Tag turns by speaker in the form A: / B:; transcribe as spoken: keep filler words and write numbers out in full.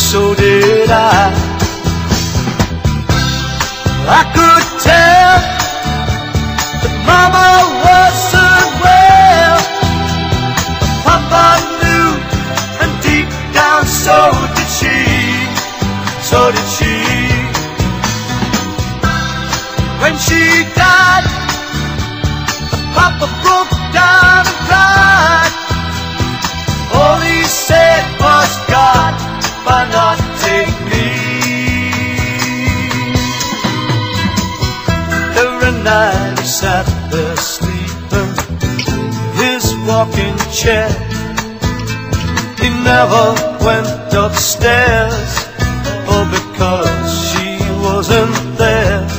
A: so did I. I could tell that Mama wasn't well. Papa knew, and deep down so did she, so did she. When she died, Papa broke down and cried. All he said was, God, why not take me? Every night he sat there sleeping, his rocking chair. He never went upstairs, oh, because